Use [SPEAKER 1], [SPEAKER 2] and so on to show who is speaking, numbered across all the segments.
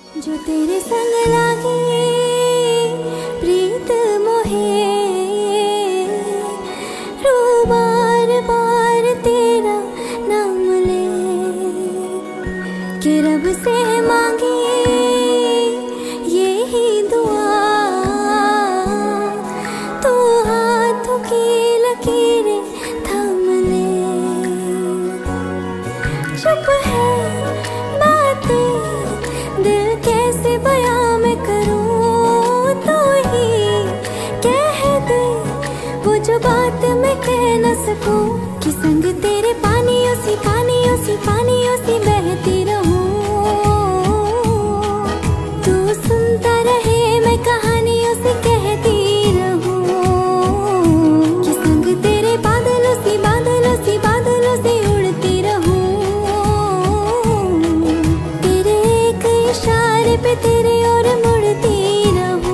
[SPEAKER 1] जो तेरे संग लागे प्रीत मोहे, रू बार बार तेरा नाम ले के रब से मांगे यही दुआ। तू हाथों की लकीरें थाम ले, चुप है बातें दिल कैसे बयां मैं करूं, तू ही कह दे वो जो बात मैं कह न सकूं। कि संग तेरे पानियों सी पानियों सी पानियों सी बहती रहूं, तू सुनता रहे मैं कहानियों से कहती रहूं। कि संग तेरे बादलों सी बादलों सी बादलों से उड़ती रहूं, तेरे एक इशारे पे तेरे और मुड़ती रहूं।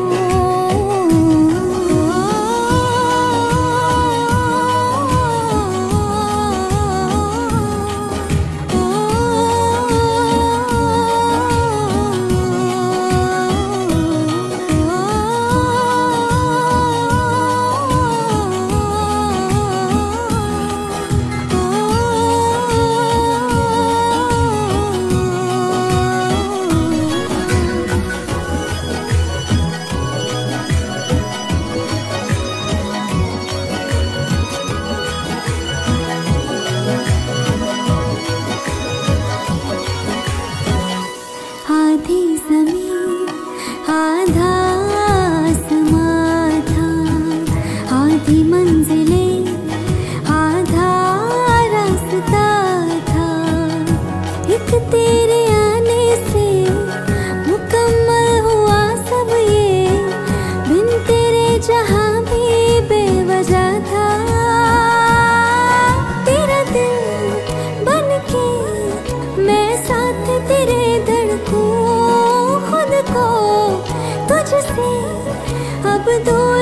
[SPEAKER 1] आधी ज़मीं आधा आसमां था, आधी मंजिलें आधा रास्ता था। एक तेरे आने से मुकम्मल हुआ सब ये, बिन तेरे जहां भी बेवजह था। तेरा दिल बन के मैं साथ तेरे धड़कूं, खुद को तुझसे अब दूर